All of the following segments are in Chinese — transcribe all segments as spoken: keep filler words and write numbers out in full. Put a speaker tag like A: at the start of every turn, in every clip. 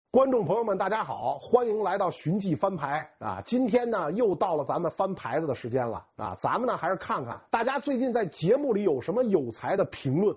A: 观众朋友们，大家好，欢迎来到寻迹翻牌啊！今天呢，又到了咱们翻牌子的时间了啊！咱们呢，还是看看大家最近在节目里有什么有才的评论。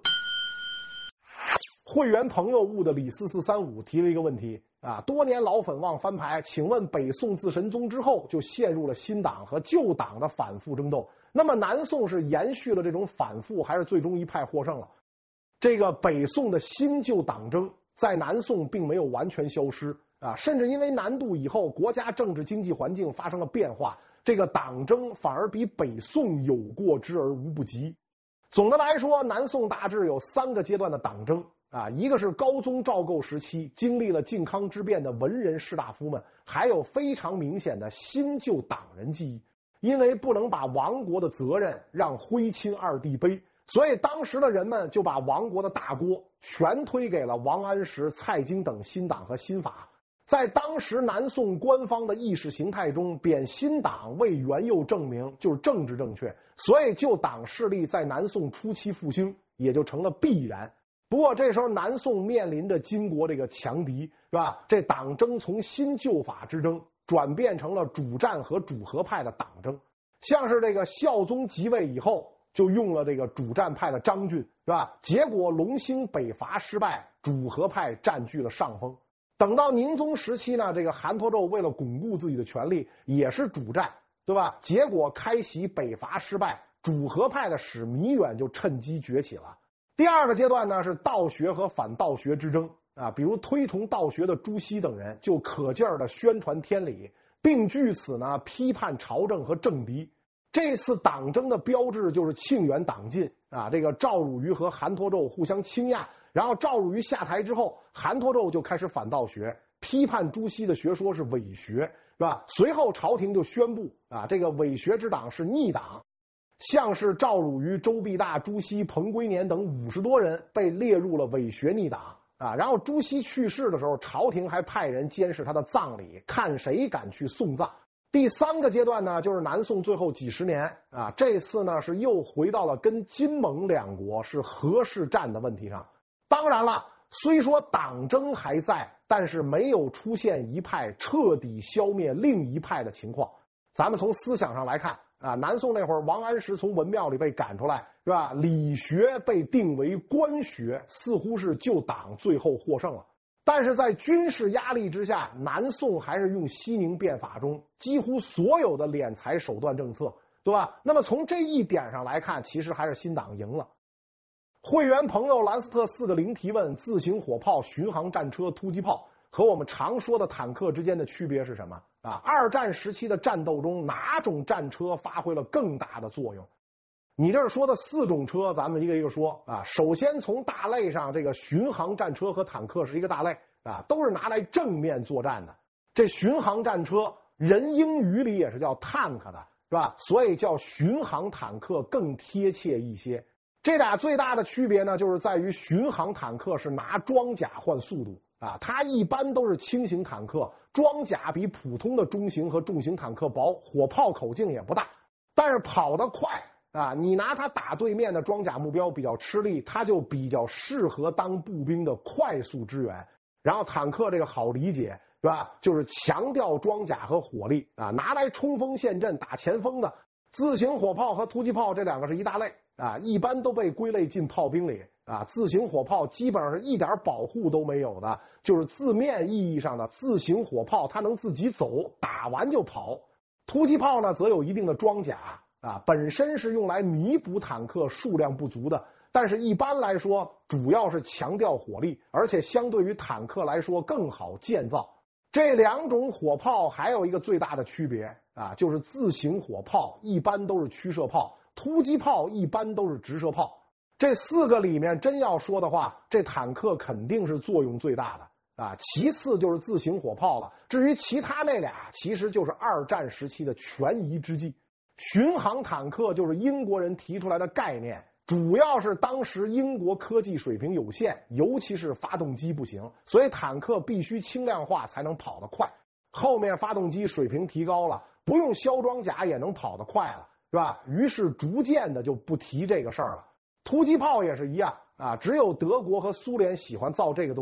A: 会员朋友悟的李四四三五提了一个问题啊：多年老粉望翻牌，请问北宋自神宗之后就陷入了新党和旧党的反复争斗，那么南宋是延续了这种反复，还是最终一派获胜了？这个北宋的新旧党争在南宋并没有完全消失啊，甚至因为南渡以后，国家政治经济环境发生了变化，这个党争反而比北宋有过之而无不及。总的来说，南宋大致有三个阶段的党争啊，一个是高宗赵构时期经历了靖康之变的文人士大夫们，还有非常明显的新旧党人记忆，因为不能把亡国的责任让徽钦二帝背。所以当时的人们就把亡国的大锅全推给了王安石、蔡京等新党和新法。在当时南宋官方的意识形态中，贬新党为元佑正名就是政治正确，所以旧党势力在南宋初期复兴也就成了必然。不过这时候南宋面临着金国这个强敌，是吧？这党争从新旧法之争转变成了主战和主和派的党争。像是这个孝宗即位以后，就用了这个主战派的张俊，是吧？结果隆兴北伐失败，主和派占据了上风。等到宁宗时期呢，这个韩侂胄为了巩固自己的权力，也是主战，对吧？结果开禧北伐失败，主和派的史弥远就趁机崛起了。第二个阶段呢，是道学和反道学之争啊，比如推崇道学的朱熹等人就可劲儿的宣传天理，并据此呢批判朝政和政敌。这次党争的标志就是庆元党禁啊，这个赵汝愚和韩侂胄互相倾轧，然后赵汝愚下台之后，韩侂胄就开始反道学，批判朱熹的学说是伪学，是吧？随后朝廷就宣布啊，这个伪学之党是逆党，像是赵汝愚、周必大、朱熹、彭龟年等五十多人被列入了伪学逆党啊。然后朱熹去世的时候，朝廷还派人监视他的葬礼，看谁敢去送葬。第三个阶段呢，就是南宋最后几十年啊，这次呢是又回到了跟金蒙两国是何氏战的问题上。当然了，虽说党争还在，但是没有出现一派彻底消灭另一派的情况。咱们从思想上来看啊，南宋那会儿，王安石从文庙里被赶出来，是吧？理学被定为官学，似乎是旧党最后获胜了。但是在军事压力之下，南宋还是用西宁变法中几乎所有的敛财手段政策，对吧？那么从这一点上来看，其实还是新党赢了。会员朋友兰斯特四个零提问：自行火炮、巡航战车、突击炮和我们常说的坦克之间的区别是什么啊？二战时期的战斗中，哪种战车发挥了更大的作用？你这儿说的四种车，咱们一个一个说啊。首先从大类上，这个巡航战车和坦克是一个大类啊，都是拿来正面作战的。这巡航战车，人英语里也是叫 tank 的，是吧？所以叫巡航坦克更贴切一些。这俩最大的区别呢，就是在于巡航坦克是拿装甲换速度啊，它一般都是轻型坦克，装甲比普通的中型和重型坦克薄，火炮口径也不大，但是跑得快。啊，你拿它打对面的装甲目标比较吃力，它就比较适合当步兵的快速支援。然后坦克这个好理解，是吧？就是强调装甲和火力啊，拿来冲锋陷阵打前锋的。自行火炮和突击炮这两个是一大类啊，一般都被归类进炮兵里啊。自行火炮基本上是一点保护都没有的，就是字面意义上的自行火炮，它能自己走，打完就跑。突击炮呢，则有一定的装甲。啊，本身是用来弥补坦克数量不足的，但是一般来说，主要是强调火力，而且相对于坦克来说更好建造。这两种火炮还有一个最大的区别啊，就是自行火炮一般都是驱射炮，突击炮一般都是直射炮。这四个里面真要说的话，这坦克肯定是作用最大的啊，其次就是自行火炮了。至于其他那俩，其实就是二战时期的权宜之计。巡航坦克就是英国人提出来的概念，主要是当时英国科技水平有限，尤其是发动机不行，所以坦克必须轻量化才能跑得快。后面发动机水平提高了，不用削装甲也能跑得快了，是吧？于是逐渐的就不提这个事儿了。突击炮也是一样啊，只有德国和苏联喜欢造这个东西，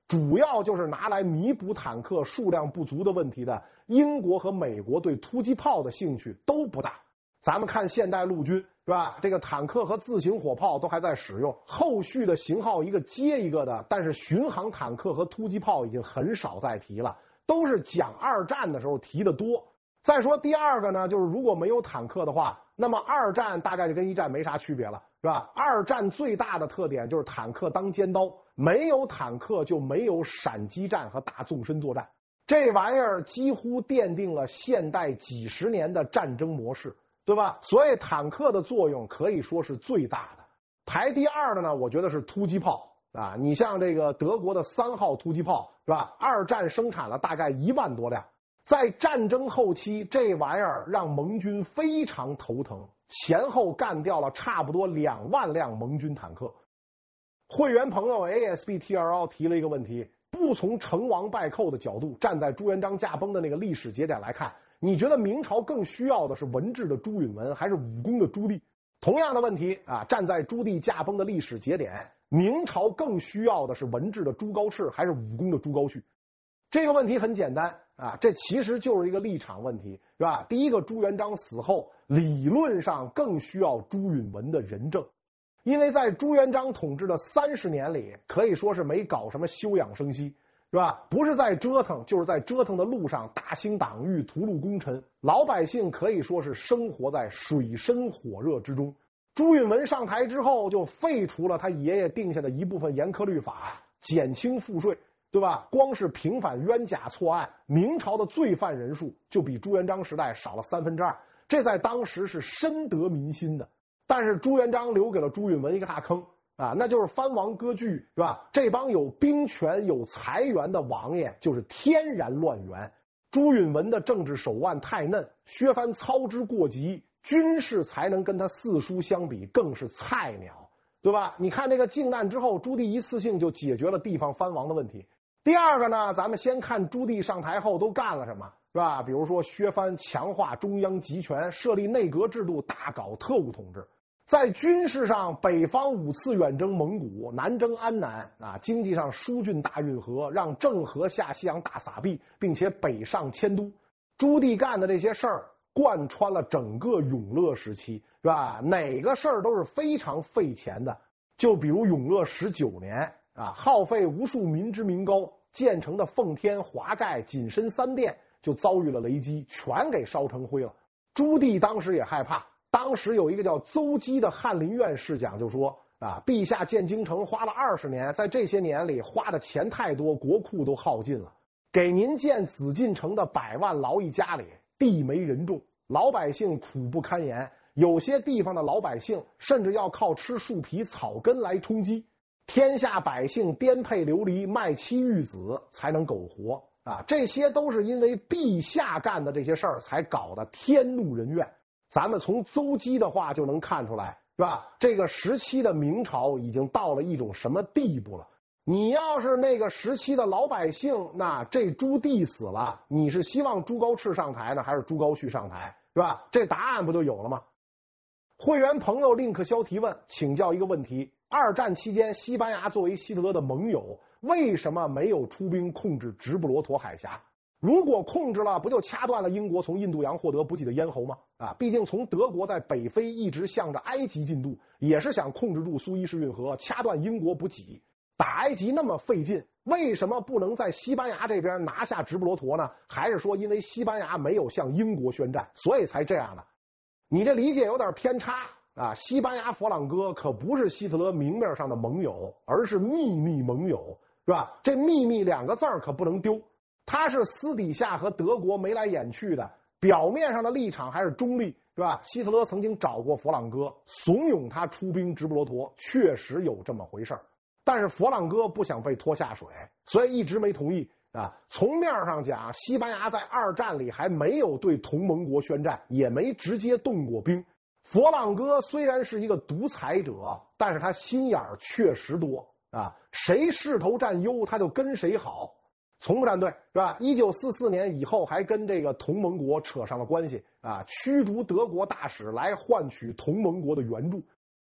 A: 主要就是拿来弥补坦克数量不足的问题的英国和美国对突击炮的兴趣都不大。咱们看现代陆军是吧，这个坦克和自行火炮都还在使用，后续的型号一个接一个的，但是巡航坦克和突击炮已经很少再提了，都是讲二战的时候提的多。再说第二个呢，就是如果没有坦克的话，那么二战大概就跟一战没啥区别了，是吧？二战最大的特点就是坦克当尖刀，没有坦克就没有闪击战和大纵深作战，这玩意儿几乎奠定了现代几十年的战争模式，对吧？所以坦克的作用可以说是最大的。排第二的呢，我觉得是突击炮啊。你像这个德国的三号突击炮，是吧？二战生产了大概一万多辆。在战争后期，这玩意儿让盟军非常头疼，前后干掉了差不多两万辆盟军坦克。会员朋友 A S B T L L 提了一个问题，不从成王败寇的角度，站在朱元璋驾崩的那个历史节点来看，你觉得明朝更需要的是文治的朱允文还是武功的朱棣？同样的问题啊，站在朱棣驾崩的历史节点，明朝更需要的是文治的朱高炽还是武功的朱高煦？这个问题很简单啊，这其实就是一个立场问题，是吧？第一个，朱元璋死后，理论上更需要朱允文的仁政，因为在朱元璋统治的三十年里，可以说是没搞什么休养生息，是吧？不是在折腾，就是在折腾的路上大兴党域、屠戮功臣，老百姓可以说是生活在水深火热之中。朱允文上台之后，就废除了他爷爷定下的一部分严苛律法，减轻赋税，对吧？光是平反冤假错案，明朝的罪犯人数就比朱元璋时代少了三分之二，这在当时是深得民心的。但是朱元璋留给了朱允文一个大坑啊，那就是藩王割据，是吧？这帮有兵权、有财源的王爷就是天然乱源。朱允文的政治手腕太嫩，削藩操之过急，军事才能跟他四叔相比更是菜鸟，对吧？你看这个靖难之后，朱棣一次性就解决了地方藩王的问题。第二个呢，咱们先看朱棣上台后都干了什么，是吧？比如说削藩，强化中央集权，设立内阁制度，大搞特务统治。在军事上，北方五次远征蒙古，南征安南啊；经济上疏浚大运河，让郑和下西洋大撒币，并且北上迁都。朱棣干的这些事儿，贯穿了整个永乐时期，是吧？哪个事儿都是非常费钱的。就比如永乐十九年啊，耗费无数民脂民膏建成的奉天、华盖、锦深三殿就遭遇了雷击，全给烧成灰了。朱棣当时也害怕。当时有一个叫邹基的翰林院侍讲就说啊，陛下建京城花了二十年，在这些年里花的钱太多，国库都耗尽了。给您建紫禁城的百万劳役家里，地没人种，老百姓苦不堪言，有些地方的老百姓甚至要靠吃树皮草根来充饥，天下百姓颠沛流离，卖妻育子才能苟活啊！这些都是因为陛下干的这些事儿才搞得天怒人怨。咱们从邹基的话就能看出来，是吧？这个时期的明朝已经到了一种什么地步了？你要是那个时期的老百姓，那这朱棣死了，你是希望朱高炽上台呢，还是朱高煦上台，是吧？这答案不就有了吗？会员朋友令克肖提问，请教一个问题：二战期间，西班牙作为希特勒的盟友，为什么没有出兵控制直布罗陀海峡？如果控制了，不就掐断了英国从印度洋获得补给的咽喉吗？啊，毕竟从德国在北非一直向着埃及进渡，也是想控制住苏伊士运河，掐断英国补给。打埃及那么费劲，为什么不能在西班牙这边拿下直布罗陀呢？还是说因为西班牙没有向英国宣战，所以才这样的？你这理解有点偏差啊！西班牙佛朗哥可不是希特勒明面上的盟友，而是秘密盟友，是吧？这秘密两个字儿可不能丢。他是私底下和德国眉来眼去的，表面上的立场还是中立，是吧？希特勒曾经找过佛朗哥，怂恿他出兵直布罗陀，确实有这么回事儿。但是佛朗哥不想被拖下水，所以一直没同意啊。从面上讲，西班牙在二战里还没有对同盟国宣战，也没直接动过兵。佛朗哥虽然是一个独裁者，但是他心眼儿确实多啊，谁势头占优，他就跟谁好。从不站队，是吧？一九四四年以后还跟这个同盟国扯上了关系啊，驱逐德国大使来换取同盟国的援助。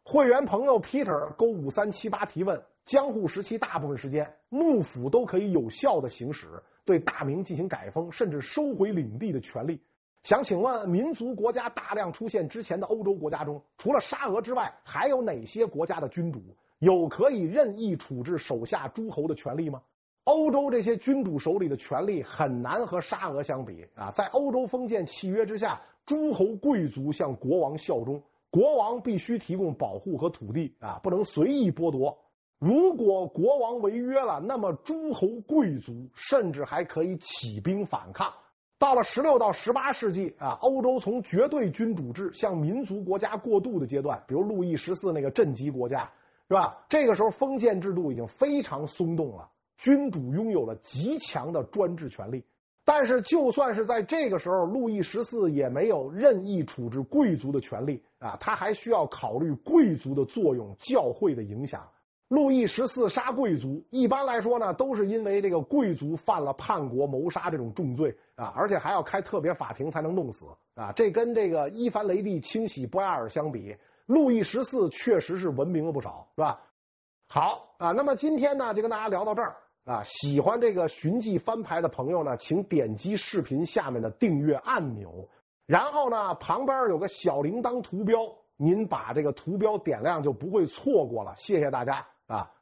A: 会员朋友 Peter 勾五三七八提问：江户时期大部分时间，幕府都可以有效的行使对大明进行改封甚至收回领地的权利。想请问，民族国家大量出现之前的欧洲国家中，除了沙俄之外，还有哪些国家的君主有可以任意处置手下诸侯的权利吗？欧洲这些君主手里的权力很难和沙俄相比啊！在欧洲封建契约之下，诸侯贵族向国王效忠，国王必须提供保护和土地啊，不能随意剥夺。如果国王违约了，那么诸侯贵族甚至还可以起兵反抗。到了十六到十八世纪啊，欧洲从绝对君主制向民族国家过渡的阶段，比如路易十四那个镇级国家，是吧？这个时候封建制度已经非常松动了，君主拥有了极强的专制权力。但是就算是在这个时候，路易十四也没有任意处置贵族的权利啊，他还需要考虑贵族的作用、教会的影响。路易十四杀贵族，一般来说呢，都是因为这个贵族犯了叛国、谋杀这种重罪啊，而且还要开特别法庭才能弄死啊。这跟这个伊凡雷帝清洗波亚尔相比，路易十四确实是文明了不少，是吧？好啊，那么今天呢，就跟大家聊到这儿啊。喜欢这个寻迹翻牌的朋友呢，请点击视频下面的订阅按钮，然后呢，旁边有个小铃铛图标，您把这个图标点亮就不会错过了。谢谢大家。啊，